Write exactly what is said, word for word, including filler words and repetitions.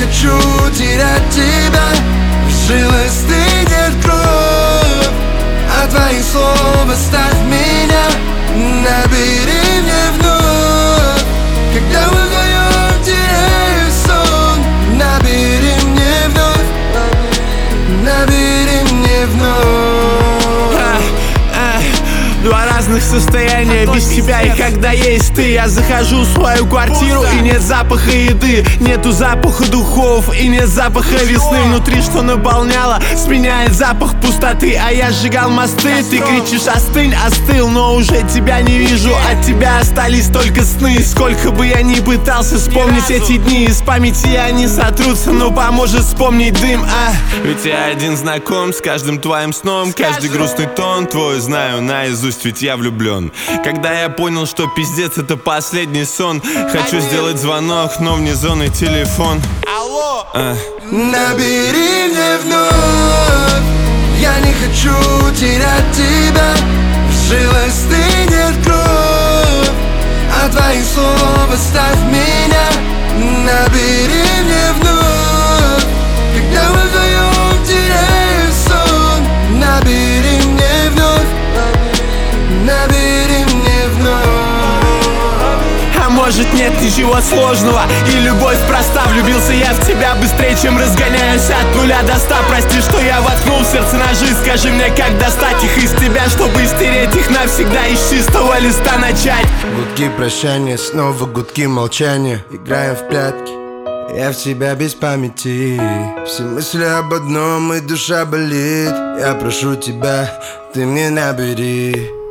хочу терять тебя. В жилах стынет кровь, а твои слова оставь меня. Набери мне вновь, когда мы вдвоем теряем сон. Набери мне вновь, набери мне вновь. а, а, Два разных состояния без тебя и когда есть ты. Я захожу в свою квартиру и нет запаха еды, нету запаха духов и нет запаха весны. Внутри что наполняло, сменяет запах пустоты. А я сжигал мосты, ты кричишь остынь, остыл. Но уже тебя не вижу, от тебя остались только сны. Сколько бы я ни пытался вспомнить эти дни, из памяти они сотрутся, но поможет вспомнить дым. А ведь я один знаком с каждым твоим сном, каждый грустный тон твой знаю наизусть, ведь я влюблен. Когда я понял, что пиздец это последний сон, хочу сделать звонок, но вне зоны телефон. Алло! а. Набери мне вновь, я не хочу терять тебя. В жилах стынет кровь, а твои слова оставь меня. Набери мне вновь, когда мы вдвоем теряем сон. Набери мне вновь, набери мне вновь. А может нет ничего сложного, и любовь проста. Влюбился я в тебя быстрее, чем разгоняюсь от нуля до ста. Прости, что я воткнул в сердце ножи, скажи мне, как достать их из тебя, чтобы стереть их навсегда и с чистого листа начать. Гудки прощания, снова гудки молчания. Играем в прятки, я в тебя без памяти. Все мысли об одном, и душа болит. Я прошу тебя, ты мне набери.